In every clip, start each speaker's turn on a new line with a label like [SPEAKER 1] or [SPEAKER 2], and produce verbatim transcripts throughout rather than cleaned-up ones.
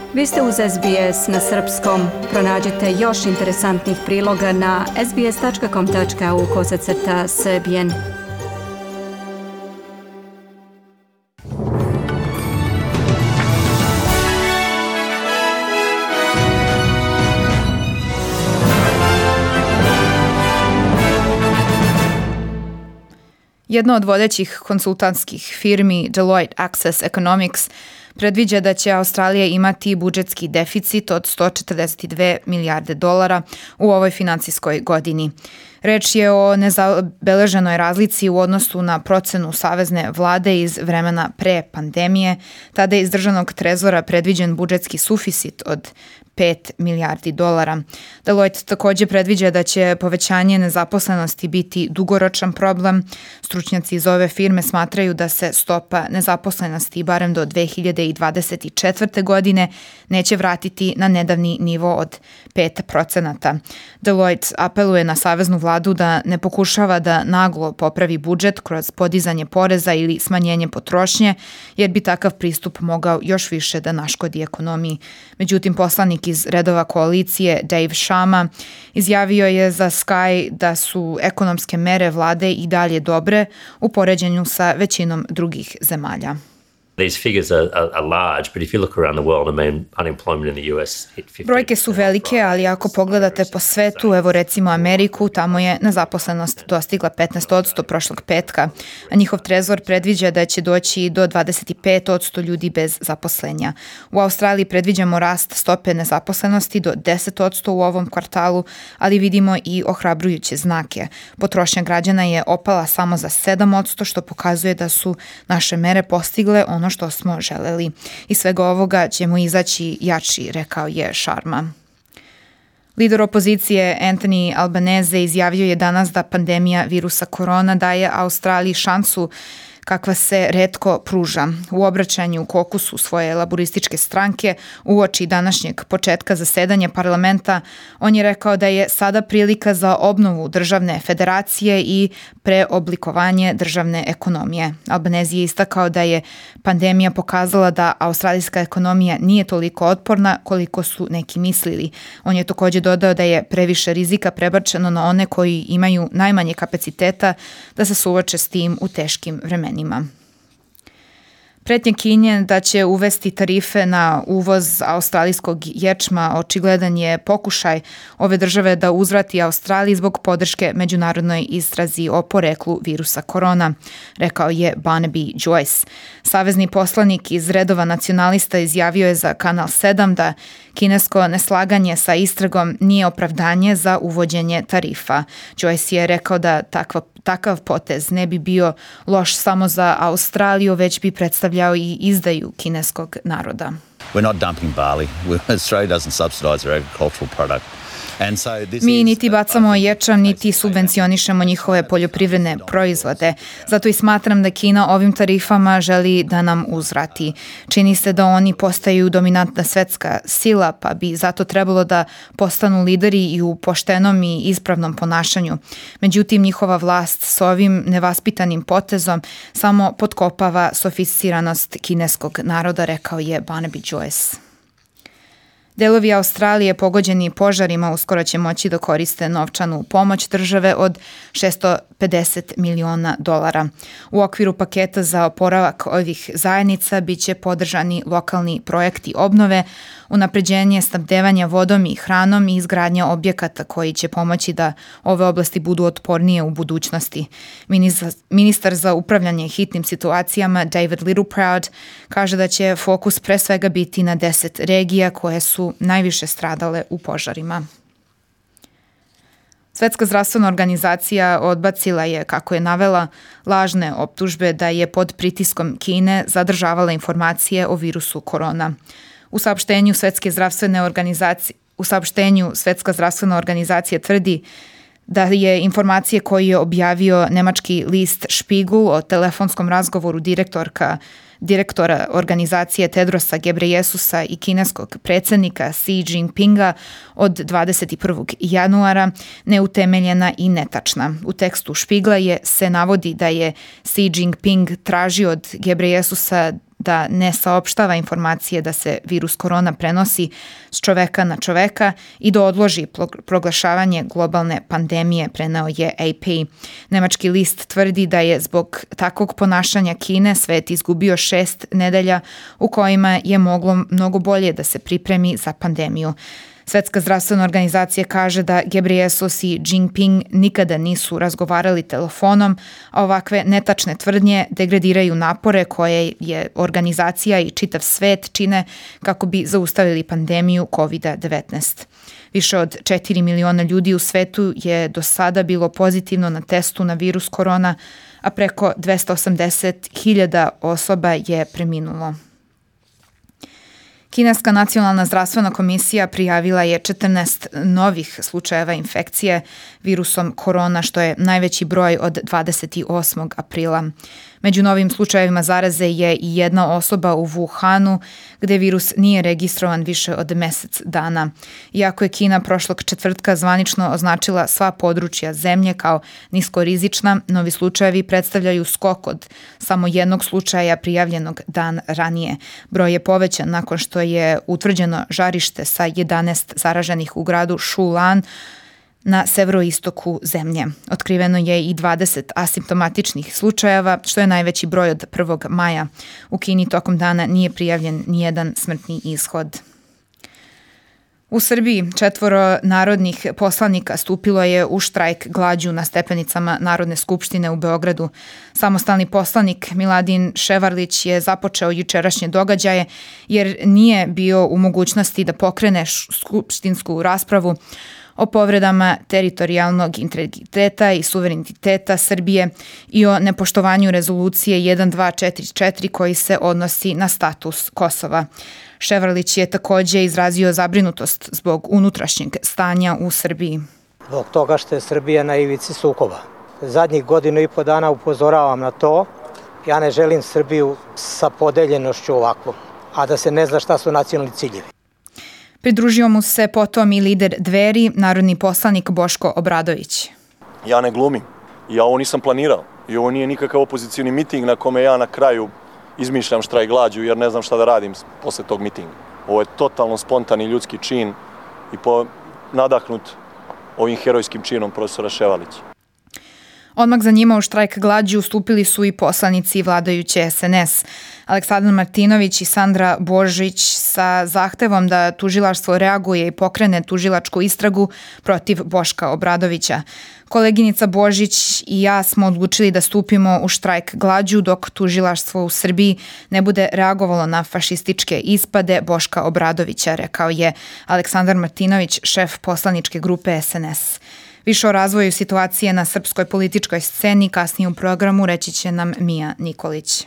[SPEAKER 1] Vi ste uz S B S na srpskom. Pronađite još interesantnih priloga na sbs.com tačka au kosacrta srbijen.
[SPEAKER 2] Jedna od vodećih konsultantskih firmi Deloitte Access Economics predviđa da će Australija imati budžetski deficit od sto četrdeset dve milijarde dolara u ovoj finansijskoj godini. Reč je o nezabeleženoj razlici u odnosu na procenu savezne vlade iz vremena pre pandemije. Tada je iz državnog trezora predviđen budžetski suficit od pet milijardi dolara. Deloitte također predviđa da će povećanje nezaposlenosti biti dugoročan problem. Stručnjaci iz ove firme smatraju da se stopa nezaposlenosti barem do dve hiljade dvadeset četvrte. godine neće vratiti na nedavni nivo od pet procenata. Deloitte apeluje na saveznu vladu da ne pokušava da naglo popravi budžet kroz podizanje poreza ili smanjenje potrošnje, jer bi takav pristup mogao još više da naškodi ekonomiji. Međutim, poslanik iz redova koalicije Dave Shama izjavio je za Sky da su ekonomske mere vlade i dalje dobre u poređenju sa većinom drugih zemalja. Brojke su velike, ali ako pogledate po svetu, evo recimo Ameriku, tamo je nezaposlenost dostigla petnaest posto prošlog petka, a njihov trezor predviđa da će doći do dvadeset pet posto ljudi bez zaposlenja. U Australiji predviđamo rast stope nezaposlenosti do deset posto u ovom kvartalu, ali vidimo i ohrabrujuće znake. Potrošnja građana je opala samo za sedam posto, što pokazuje da su naše mere postigle ono što smo želeli. Iz svega ovoga ćemo izaći jači, rekao je Sharma. Lider opozicije Anthony Albanese izjavio je danas da pandemija virusa korona daje Australiji šansu kakva se retko pruža. U obraćanju kokusu svoje laborističke stranke uoči današnjeg početka zasedanja parlamenta, on je rekao da je sada prilika za obnovu državne federacije i preoblikovanje državne ekonomije. Albanese je istakao da je pandemija pokazala da australijska ekonomija nije toliko otporna koliko su neki mislili. On je također dodao da je previše rizika prebačeno na one koji imaju najmanje kapaciteta da se suoče s tim u teškim vremenima. Pretnja Kine da će uvesti tarife na uvoz australijskog ječma očigledan je pokušaj ove države da uzvrati Australiji zbog podrške međunarodnoj istrazi o poreklu virusa korona, rekao je Barnaby Joyce. Savezni poslanik iz redova nacionalista izjavio je za Kanal sedam da kinesko neslaganje sa istragom nije opravdanje za uvođenje tarifa. Joyce je rekao da takva Takav potez ne bi bio loš samo za Australiju, već bi predstavljao i izdaju kineskog naroda.
[SPEAKER 3] We're not dumping barley. Australia doesn't subsidize their agricultural product.
[SPEAKER 2] Mi niti bacamo ječam, niti subvencionišemo njihove poljoprivredne proizvode. Zato i smatram da Kina ovim tarifama želi da nam uzvrati. Čini se da oni postaju dominantna svetska sila, pa bi zato trebalo da postanu lideri i u poštenom i ispravnom ponašanju. Međutim, njihova vlast s ovim nevaspitanim potezom samo potkopava sofisticiranost kineskog naroda, rekao je Barnaby Joyce. Delovi Australije pogođeni požarima uskoro će moći da koriste novčanu pomoć države od šesto pedeset miliona dolara. U okviru paketa za oporavak ovih zajednica biće podržani lokalni projekti obnove, unapređenje snabdevanja vodom i hranom i izgradnja objekata koji će pomoći da ove oblasti budu otpornije u budućnosti. Ministar za upravljanje hitnim situacijama David Littleproud kaže da će fokus pre svega biti na deset regija koje su najviše stradale u požarima. Svetska zdravstvena organizacija odbacila je, kako je navela, lažne optužbe da je pod pritiskom Kine zadržavala informacije o virusu korona. U saopštenju Svetske zdravstvene organizacije, u saopštenju Svetska zdravstvena organizacija tvrdi da je informacije koje je objavio nemački list Spiegel o telefonskom razgovoru direktorka direktora organizacije Tedrosa Gebreyesusa i kineskog predsjednika Xi Jinpinga od dvadeset prvog januara neutemeljena i netačna. U tekstu Spiegela je se navodi da je Xi Jinping tražio od Gebreyesusa da ne saopštava informacije da se virus korona prenosi s čoveka na čoveka i da odloži proglašavanje globalne pandemije, preneo je A P. Nemački list tvrdi da je zbog takvog ponašanja Kine svet izgubio šest nedelja u kojima je moglo mnogo bolje da se pripremi za pandemiju. Svetska zdravstvena organizacija kaže da Gebreyesus i Jinping nikada nisu razgovarali telefonom, a ovakve netačne tvrdnje degradiraju napore koje je organizacija i čitav svet čine kako bi zaustavili pandemiju kovid devetnaest. Više od četiri miliona ljudi u svetu je do sada bilo pozitivno na testu na virus korona, a preko dvesta osamdeset hiljada osoba je preminulo. Kineska nacionalna zdravstvena komisija prijavila je četrnaest novih slučajeva infekcije virusom korona, što je najveći broj od dvadeset osmog aprila. Među novim slučajevima zaraze je i jedna osoba u Wuhanu, gde virus nije registrovan više od mesec dana. Iako je Kina prošlog četvrtka zvanično označila sva područja zemlje kao niskorizična, novi slučajevi predstavljaju skok od samo jednog slučaja prijavljenog dan ranije. Broj je povećan nakon što je utvrđeno žarište sa jedanaest zaraženih u gradu Shulan, na severoistoku zemlje. Otkriveno je i dvadeset asimptomatičnih slučajeva, što je najveći broj od prvog maja. U Kini tokom dana nije prijavljen nijedan smrtni ishod. U Srbiji četvoro narodnih poslanika stupilo je u štrajk glađu na stepenicama Narodne skupštine u Beogradu. Samostalni poslanik Miladin Ševarlić je započeo jučerašnje događaje jer nije bio u mogućnosti da pokrene skupštinsku raspravu o povredama teritorijalnog integriteta i suvereniteta Srbije i o nepoštovanju rezolucije jedan dva četiri četiri koji se odnosi na status Kosova. Ševarlić je takođe izrazio zabrinutost zbog unutrašnjeg stanja u Srbiji.
[SPEAKER 4] Zbog toga što je Srbija na ivici sukoba. Zadnjih godinu i po dana upozoravam na to. Ja ne želim Srbiju sa podeljenošću ovakvom, a da se ne zna šta su nacionalni ciljevi.
[SPEAKER 2] Pridružio mu se potom i lider Dveri, narodni poslanik Boško Obradović.
[SPEAKER 5] Ja ne glumim. Ja ovo nisam planirao. I ovo nije nikakav opozicioni miting na kome ja na kraju izmišljam štrajk glađu jer ne znam šta da radim posle tog mitinga. Ovo je totalno spontani ljudski čin i po, nadahnut ovim herojskim činom profesora Ševarlića.
[SPEAKER 2] Odmah za njima u štrajk glađu ustupili su i poslanici vladajuće S N S. Aleksandar Martinović i Sandra Božić sa zahtevom da tužilaštvo reaguje i pokrene tužilačku istragu protiv Boška Obradovića. Koleginica Božić i ja smo odlučili da stupimo u štrajk glađu dok tužilaštvo u Srbiji ne bude reagovalo na fašističke ispade Boška Obradovića, rekao je Aleksandar Martinović, šef poslaničke grupe S N S. Više o razvoju situacije na srpskoj političkoj sceni kasnije u programu reći će nam Mija Nikolić.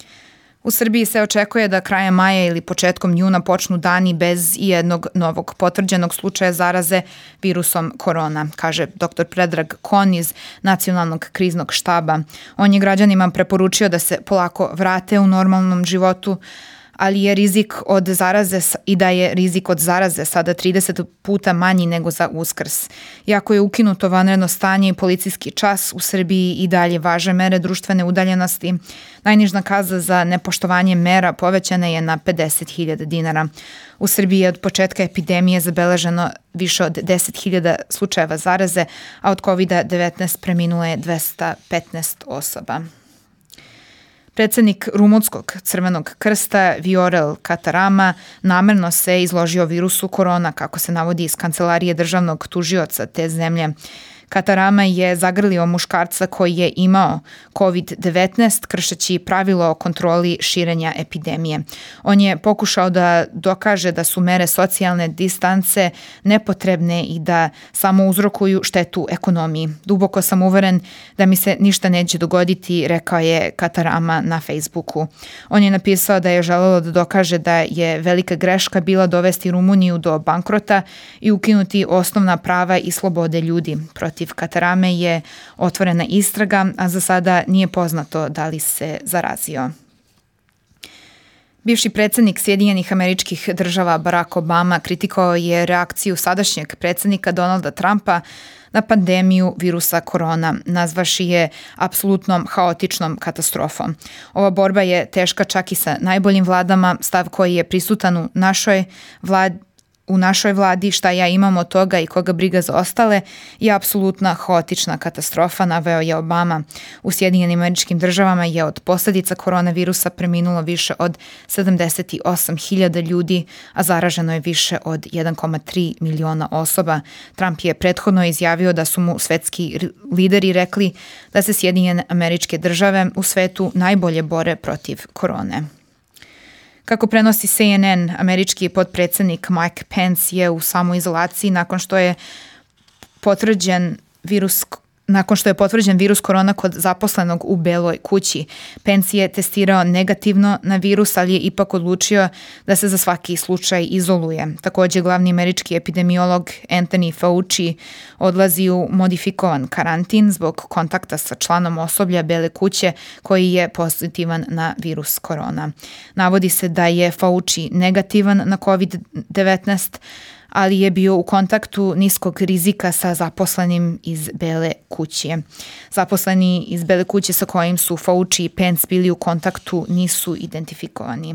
[SPEAKER 2] U Srbiji se očekuje da krajem maja ili početkom juna počnu dani bez i jednog novog potvrđenog slučaja zaraze virusom korona, kaže doktor Predrag Kon iz Nacionalnog kriznog štaba. On je građanima preporučio da se polako vrate u normalnom životu, ali je rizik od zaraze i da je rizik od zaraze sada trideset puta manji nego za Uskrs. Iako je ukinuto vanredno stanje i policijski čas, u Srbiji i dalje važe mere društvene udaljenosti. Najniža kazna za nepoštovanje mera povećana je na pedeset hiljada dinara. U Srbiji je od početka epidemije zabeleženo više od deset hiljada slučajeva zaraze, a od kovid devetnaest preminulo je dvesta petnaest osoba. Predsednik Rumunskog Crvenog krsta Viorel Katarama namerno se izložio virusu korona, kako se navodi iz kancelarije državnog tužioca te zemlje. Katarama je zagrlio muškarca koji je imao kovid devetnaest kršeći pravilo o kontroli širenja epidemije. On je pokušao da dokaže da su mere socijalne distance nepotrebne i da samo uzrokuju štetu ekonomiji. Duboko sam uveren da mi se ništa neće dogoditi, rekao je Katarama na Facebooku. On je napisao da je želelo da dokaže da je velika greška bila dovesti Rumuniju do bankrota i ukinuti osnovna prava i slobode ljudi. Protiv Katarame je otvorena istraga, a za sada nije poznato da li se zarazio. Bivši predsjednik Sjedinjenih Američkih Država Barack Obama kritikovao je reakciju sadašnjeg predsjednika Donalda Trumpa na pandemiju virusa korona, nazvaši je apsolutnom haotičnom katastrofom. Ova borba je teška čak i sa najboljim vladama, stav koji je prisutan u našoj vladi, u našoj vladi, šta ja imam od toga i koga briga za ostale, je apsolutna haotična katastrofa, naveo je Obama. U Sjedinjenim Američkim Državama je od posljedica koronavirusa preminulo više od sedamdeset osam hiljada ljudi, a zaraženo je više od jedan zarez tri miliona osoba. Trump je prethodno izjavio da su mu svetski lideri rekli da se Sjedinjene Američke Države u svetu najbolje bore protiv korone. Kako prenosi C N N, američki potpredsjednik Mike Pence je u samoizolaciji nakon što je potvrđen virus Nakon što je potvrđen virus korona kod zaposlenog u Beloj kući. Pence je testirao negativno na virus, ali je ipak odlučio da se za svaki slučaj izoluje. Također, glavni američki epidemiolog Anthony Fauci odlazi u modifikovan karantin zbog kontakta sa članom osoblja Bele kuće koji je pozitivan na virus korona. Navodi se da je Fauci negativan na kovid devetnaest, ali je bio u kontaktu niskog rizika sa zaposlenim iz Bele kuće. Zaposleni iz Bele kuće sa kojim su Fauci i Pence bili u kontaktu nisu identifikovani.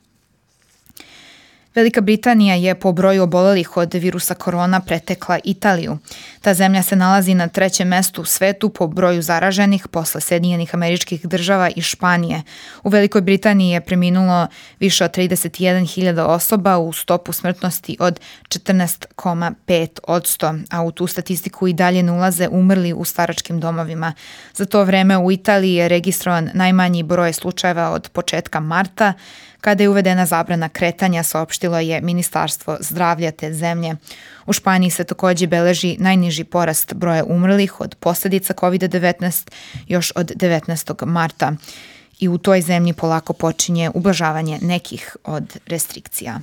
[SPEAKER 2] Velika Britanija je po broju obolelih od virusa korona pretekla Italiju. Ta zemlja se nalazi na trećem mestu u svetu po broju zaraženih posle Sjedinjenih Američkih Država i Španije. U Velikoj Britaniji je preminulo više od trideset jedan hiljada osoba u stopu smrtnosti od četrnaest zarez pet posto, a u tu statistiku i dalje ne ulaze umrli u staračkim domovima. Za to vreme u Italiji je registrovan najmanji broj slučajeva od početka marta, kada je uvedena zabrana kretanja, saopštilo je Ministarstvo zdravlja te zemlje. U Španiji se također beleži najniži porast broja umrlih od posljedica kovid devetnaest još od devetnaestog marta. I u toj zemlji polako počinje ublažavanje nekih od restrikcija.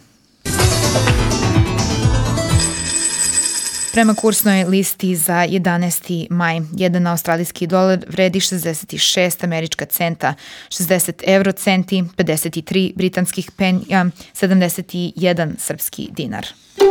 [SPEAKER 2] Prema kursnoj listi za jedanaesti maj, jedan australijski dolar vredi šezdeset šest američka centa, šezdeset euro centi, pedeset tri britanskih penija, sedamdeset jedan srpski dinar.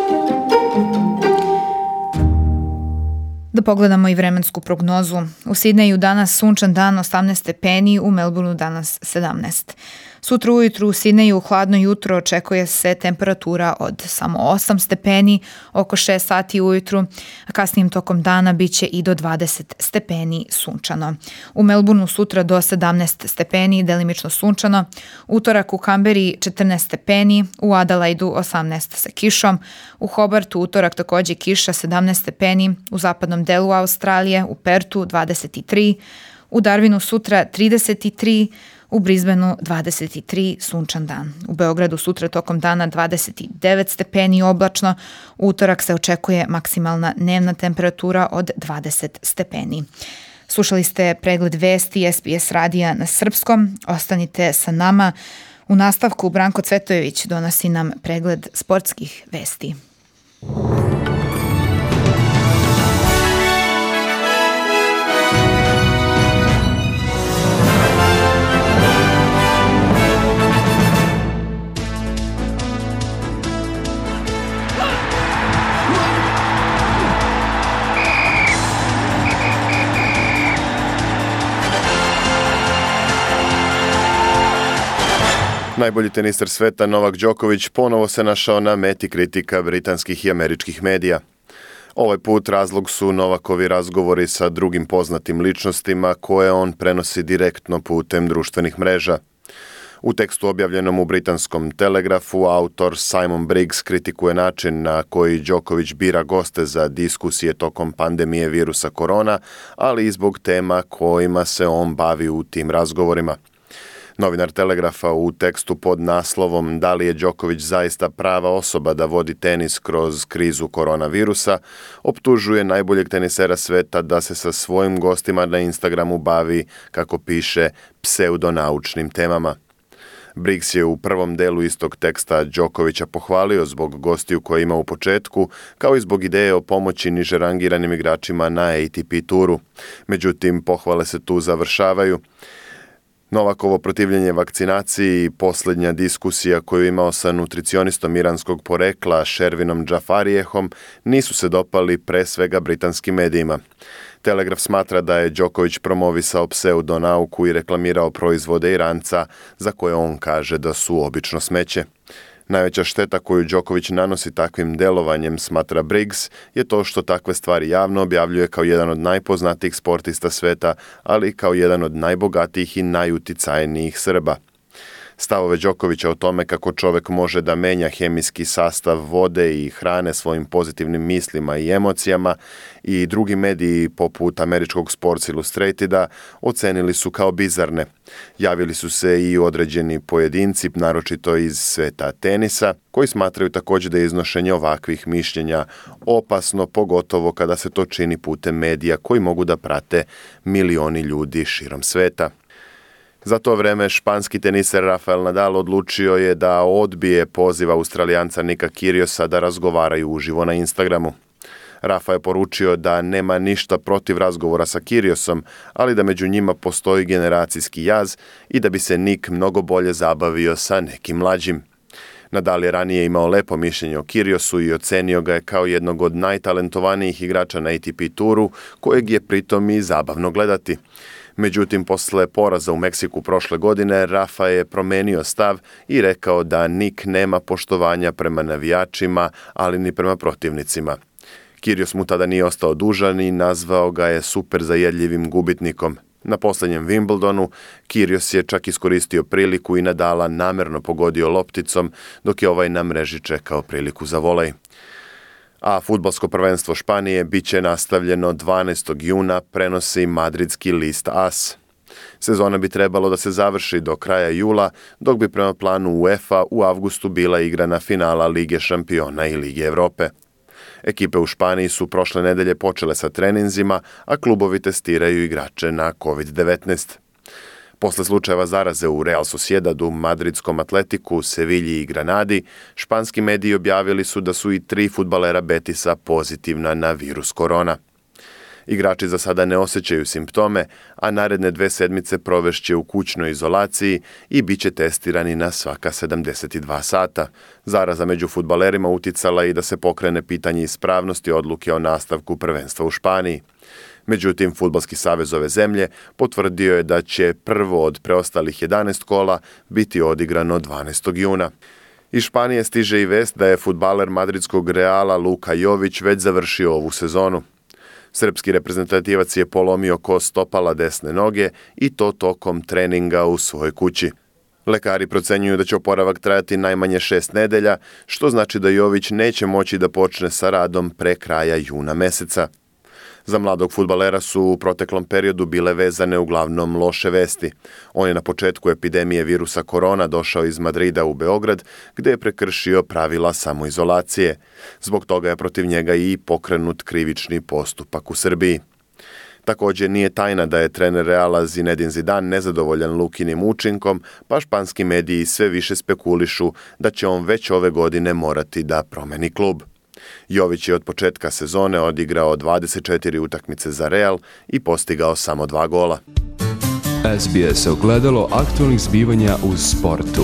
[SPEAKER 2] Da pogledamo i vremensku prognozu. U Sidneju danas sunčan dan, osamnaest stepeni, u Melbourneu danas sedamnaest. Sutra ujutru u Sidneju hladno jutro, očekuje se temperatura od samo osam stepeni, oko šest sati ujutru, a kasnijim tokom dana bit će i do dvadeset stepeni sunčano. U Melbourneu sutra do sedamnaest stepeni, delimično sunčano, utorak u Kamberi četrnaest stepeni, u Adelaidu osamnaest sa kišom, u Hobartu utorak također kiša sedamnaest stepeni, u zapadnom delu Australije, u Pertu dvadeset tri, u Darwinu sutra trideset tri, u Brisbaneu dvadeset tri, sunčan dan. U Beogradu sutra tokom dana dvadeset devet stepeni oblačno, u utorak se očekuje maksimalna dnevna temperatura od dvadeset stepeni. Slušali ste pregled vesti S B S radija na srpskom. Ostanite sa nama. U nastavku Branko Cvetojević donosi nam pregled sportskih vesti.
[SPEAKER 6] Najbolji teniser sveta Novak Đoković ponovo se našao na meti kritika britanskih i američkih medija. Ovaj put razlog su Novakovi razgovori sa drugim poznatim ličnostima koje on prenosi direktno putem društvenih mreža. U tekstu objavljenom u britanskom Telegrafu autor Simon Briggs kritikuje način na koji Đoković bira goste za diskusije tokom pandemije virusa korona, ali i zbog tema kojima se on bavi u tim razgovorima. Novinar Telegrafa u tekstu pod naslovom "Da li je Đoković zaista prava osoba da vodi tenis kroz krizu koronavirusa" optužuje najboljeg tenisera sveta da se sa svojim gostima na Instagramu bavi, kako piše, pseudonaučnim temama. Briggs je u prvom delu istog teksta Đokovića pohvalio zbog gostiju koje ima u početku, kao i zbog ideje o pomoći niže rangiranim igračima na A T P turu. Međutim, pohvale se tu završavaju. Novakovo protivljenje vakcinaciji i posljednja diskusija koju je imao sa nutricionistom iranskog porekla Shervinom Džafarijehom nisu se dopali pre svega britanskim medijima. Telegraf smatra da je Đoković promovisao pseudonauku i reklamirao proizvode Iranca za koje on kaže da su obično smeće. Najveća šteta koju Đoković nanosi takvim delovanjem, smatra Briggs, je to što takve stvari javno objavljuje kao jedan od najpoznatijih sportista sveta, ali i kao jedan od najbogatijih i najuticajnijih Srba. Stavove Đokovića o tome kako čovek može da menja hemijski sastav vode i hrane svojim pozitivnim mislima i emocijama i drugi mediji poput američkog Sports Illustrateda ocenili su kao bizarne. Javili su se i određeni pojedinci, naročito iz sveta tenisa, koji smatraju također da je iznošenje ovakvih mišljenja opasno, pogotovo kada se to čini putem medija koji mogu da prate milioni ljudi širom sveta. Za to vreme španski teniser Rafael Nadal odlučio je da odbije poziv Australijanca Nika Kyrgiosa da razgovaraju uživo na Instagramu. Rafa je poručio da nema ništa protiv razgovora sa Kyrgiosom, ali da među njima postoji generacijski jaz i da bi se Nik mnogo bolje zabavio sa nekim mlađim. Nadal je ranije imao lepo mišljenje o Kyrgiosu i ocenio ga je kao jednog od najtalentovanijih igrača na A T P turu, kojeg je pritom i zabavno gledati. Međutim, posle poraza u Meksiku prošle godine, Rafa je promenio stav i rekao da Nik nema poštovanja prema navijačima, ali ni prema protivnicima. Kyrgios mu tada nije ostao dužan i nazvao ga je super zajedljivim gubitnikom. Na posljednjem Wimbledonu Kyrgios je čak iskoristio priliku i Nadala namerno pogodio lopticom, dok je ovaj na mreži čekao priliku za volej. A fudbalsko prvenstvo Španije bit će nastavljeno dvanaestog juna, prenosi madridski list A S. Sezona bi trebalo da se završi do kraja jula, dok bi prema planu UEFA u avgustu bila igrana finala Lige šampiona i Lige Evrope. Ekipe u Španiji su prošle nedelje počele sa treninzima, a klubovi testiraju igrače na kovid devetnaest. Posle slučajeva zaraze u Real Sociedadu, madridskom Atletiku, Sevilji i Granadi, španski mediji objavili su da su i tri fudbalera Betisa pozitivna na virus korona. Igrači za sada ne osjećaju simptome, a naredne dve sedmice provešće u kućnoj izolaciji i bit će testirani na svaka sedamdeset dva sata. Zaraza među fudbalerima uticala i da se pokrene pitanje ispravnosti odluke o nastavku prvenstva u Španiji. Međutim, Fudbalski savez ove zemlje potvrdio je da će prvo od preostalih jedanaest kola biti odigrano dvanaestog juna. Iz Španije stiže i vest da je fudbaler madridskog Reala Luka Jović već završio ovu sezonu. Srpski reprezentativac je polomio kost stopala desne noge i to tokom treninga u svojoj kući. Lekari procenjuju da će oporavak trajati najmanje šest nedelja, što znači da Jović neće moći da počne sa radom pre kraja juna meseca. Za mladog fudbalera su u proteklom periodu bile vezane uglavnom loše vesti. On je na početku epidemije virusa korona došao iz Madrida u Beograd, gde je prekršio pravila samoizolacije. Zbog toga je protiv njega i pokrenut krivični postupak u Srbiji. Također nije tajna da je trener Reala Zinedine Zidane nezadovoljan Lukinim učinkom, pa španski mediji sve više spekulišu da će on već ove godine morati da promeni klub. Jović je od početka sezone odigrao dvadeset četiri utakmice za Real i postigao samo dva gola.
[SPEAKER 7] S B S ogledalo aktualnih zbivanja u sportu.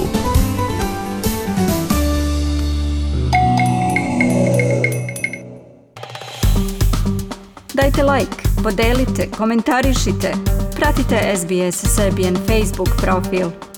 [SPEAKER 1] Dajte like, podelite, komentarišite. Pratite S B S Serbian Facebook profil.